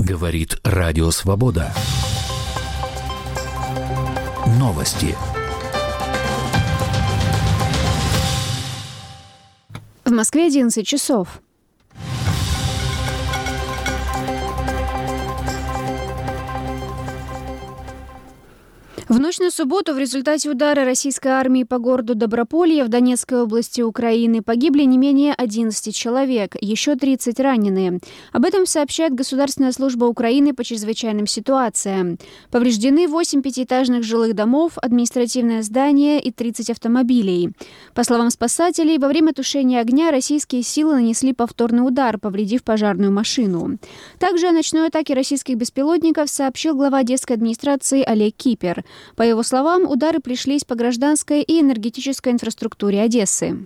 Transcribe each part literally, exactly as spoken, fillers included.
Говорит Радио Свобода. Новости. В Москве одиннадцать часов. В ночь на субботу в результате удара российской армии по городу Доброполье в Донецкой области Украины погибли не менее одиннадцати человек, еще тридцать ранены. Об этом сообщает Государственная служба Украины по чрезвычайным ситуациям. Повреждены восемь пятиэтажных жилых домов, административное здание и тридцать автомобилей. По словам спасателей, во время тушения огня российские силы нанесли повторный удар, повредив пожарную машину. Также о ночной атаке российских беспилотников сообщил глава Одесской администрации Олег Кипер. По его словам, удары пришлись по гражданской и энергетической инфраструктуре Одессы.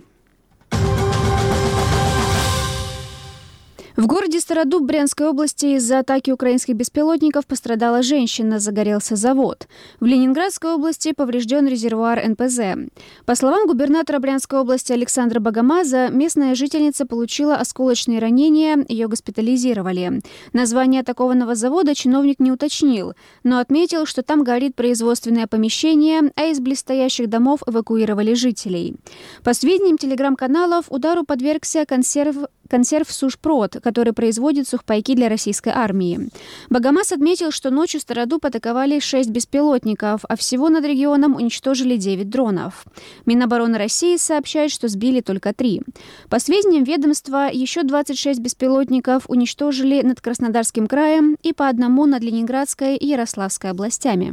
В городе Стародуб Брянской области из-за атаки украинских беспилотников пострадала женщина, загорелся завод. В Ленинградской области поврежден резервуар эн пэ зэ. По словам губернатора Брянской области Александра Богомаза, местная жительница получила осколочные ранения, ее госпитализировали. Название атакованного завода чиновник не уточнил, но отметил, что там горит производственное помещение, а из близстоящих домов эвакуировали жителей. По сведениям телеграм-каналов, удару подвергся консерв консерв «Сушпрод», который производит сухпайки для российской армии. Богомаз отметил, что ночью Стародуб атаковали шесть беспилотников, а всего над регионом уничтожили девять дронов. Минобороны России сообщает, что сбили только три. По сведениям ведомства, еще двадцать шесть беспилотников уничтожили над Краснодарским краем и по одному над Ленинградской и Ярославской областями.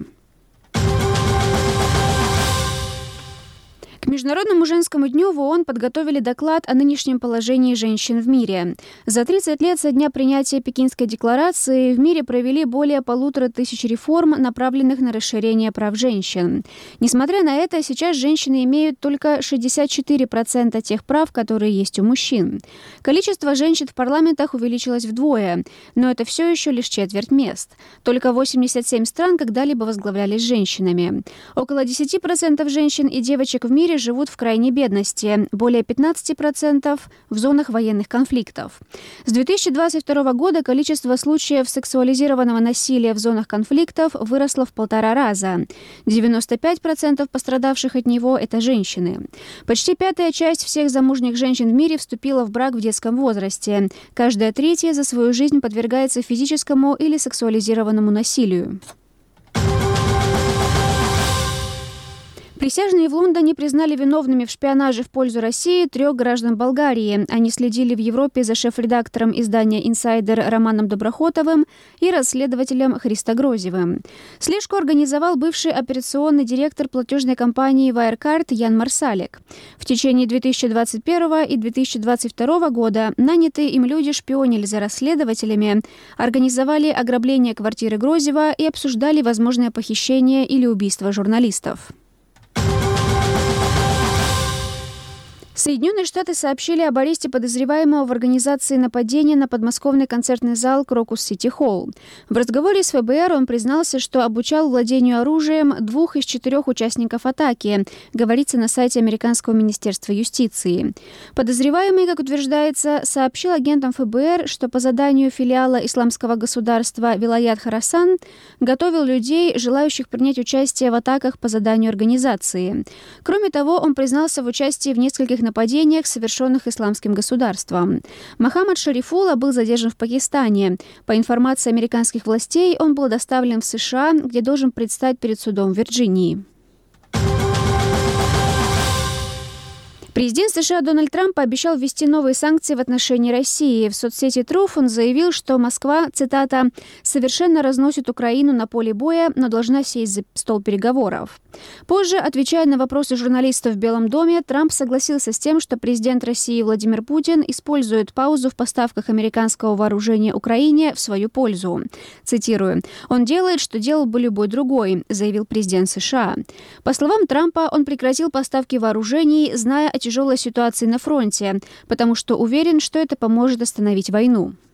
К Международному женскому дню в ООН подготовили доклад о нынешнем положении женщин в мире. За тридцать лет со дня принятия Пекинской декларации в мире провели более полутора тысяч реформ, направленных на расширение прав женщин. Несмотря на это, сейчас женщины имеют только шестьдесят четыре процента тех прав, которые есть у мужчин. Количество женщин в парламентах увеличилось вдвое, но это все еще лишь четверть мест. Только восемьдесят семь стран когда-либо возглавлялись женщинами. Около десять процентов женщин и девочек в мире живут в крайней бедности, более пятнадцать процентов в зонах военных конфликтов. С две тысячи двадцать второго года количество случаев сексуализированного насилия в зонах конфликтов выросло в полтора раза. девяносто пять процентов пострадавших от него – это женщины. Почти пятая часть всех замужних женщин в мире вступила в брак в детском возрасте. Каждая третья за свою жизнь подвергается физическому или сексуализированному насилию. Присяжные в Лондоне признали виновными в шпионаже в пользу России трех граждан Болгарии. Они следили в Европе за шеф-редактором издания «Инсайдер» Романом Доброхотовым и расследователем Христо Грозевым. Слежку организовал бывший операционный директор платежной компании Wirecard Ян Марсалик. В течение две тысячи двадцать первого и две тысячи двадцать второго года нанятые им люди шпионили за расследователями, организовали ограбление квартиры Грозева и обсуждали возможное похищение или убийство журналистов. Соединенные Штаты сообщили об аресте подозреваемого в организации нападения на подмосковный концертный зал Крокус Сити Холл. В разговоре с эф бэ эр он признался, что обучал владению оружием двух из четырех участников атаки, говорится на сайте Американского министерства юстиции. Подозреваемый, как утверждается, сообщил агентам эф бэ эр, что по заданию филиала исламского государства Вилаят Хорасан готовил людей, желающих принять участие в атаках по заданию организации. Кроме того, он признался в участии в нескольких нападениях, совершенных исламским государством. Мохаммад Шарифулла был задержан в Пакистане. По информации американских властей, он был доставлен в США, где должен предстать перед судом в Вирджинии. Президент США Дональд Трамп пообещал ввести новые санкции в отношении России. В соцсети Truth он заявил, что Москва, цитата, «совершенно разносит Украину на поле боя, но должна сесть за стол переговоров». Позже, отвечая на вопросы журналистов в Белом доме, Трамп согласился с тем, что президент России Владимир Путин использует паузу в поставках американского вооружения Украине в свою пользу. Цитирую, «Он делает, что делал бы любой другой», заявил президент США. По словам Трампа, он прекратил поставки вооружений, зная о тяжелой ситуации на фронте, потому что уверен, что это поможет остановить войну.